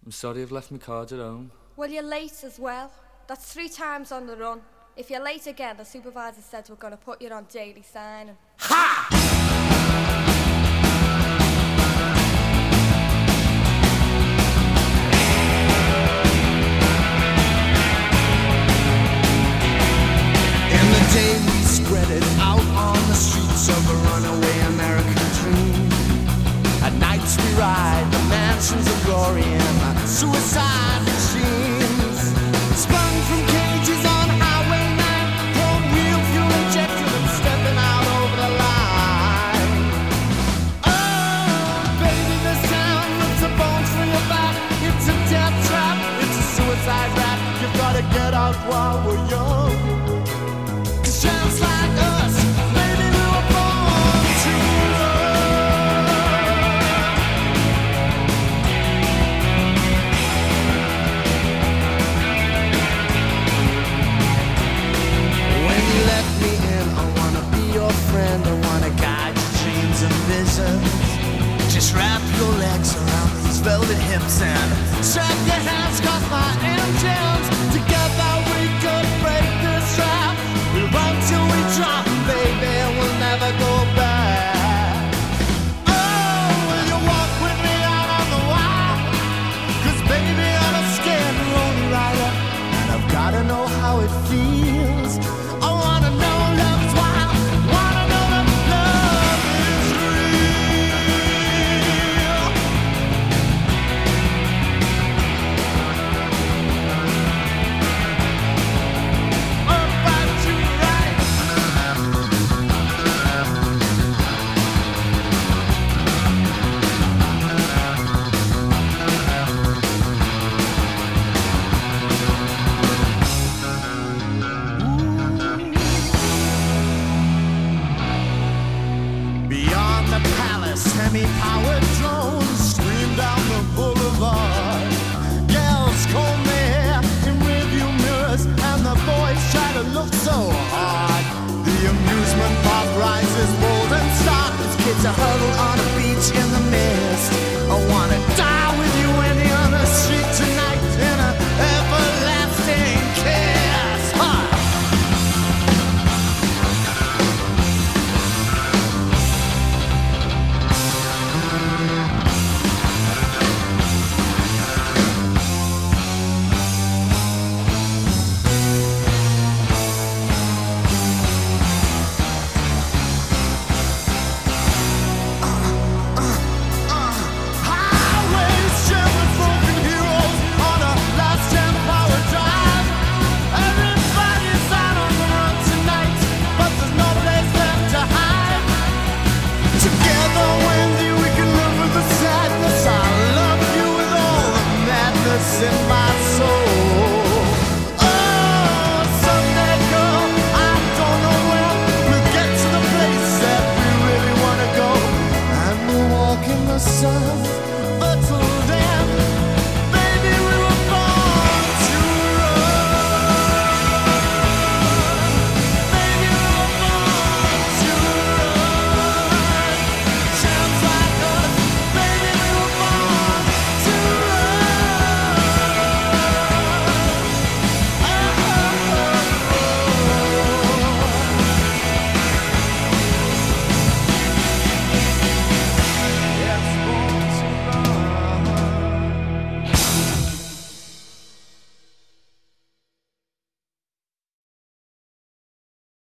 I'm sorry I've left my card at home. Well, you're late as well. That's 3 times on the run. If you're late again, the supervisor said we're going to put you on daily signing. Ha! In the day we spread it out on the streets of a runaway American dream. At nights we ride the mansions of glory and the suicide machines. Sprung from cages on Highway 9, home wheel fuel injected and stepping out over the line. Oh, baby, this town rips the bones from your back. It's a death trap, it's a suicide rap. You've gotta get out while we're young. 'Cause champs like us, baby, we were born to run. When you let me in, I wanna be your friend. I wanna guide your dreams and visions. Just wrap your legs around these velvet hips and strap your hands, 'cause my engines together we could break this trap. We run till we drop, baby, and we'll never go back. Oh, will you walk with me out on the wild? 'Cause baby, I'm a scared lonely rider, and I've gotta know how it feels. I wanna know love's wild, wanna know that love is real. About you right. Beyond the palace, semi-powered drones stream down the boulevard. Girls comb their hair in rearview mirrors, and the boys try to look so hard. The amusement park rises bold and stark as kids are huddled on a beach in the mist. I wanna die with you in the other street tonight in an everlasting kiss. Huh. Highways jammed with broken heroes on a last ten power drive. Everybody's out on the run tonight, but there's no place left to hide. Together with you we can live with the sadness. I love you with all the madness in my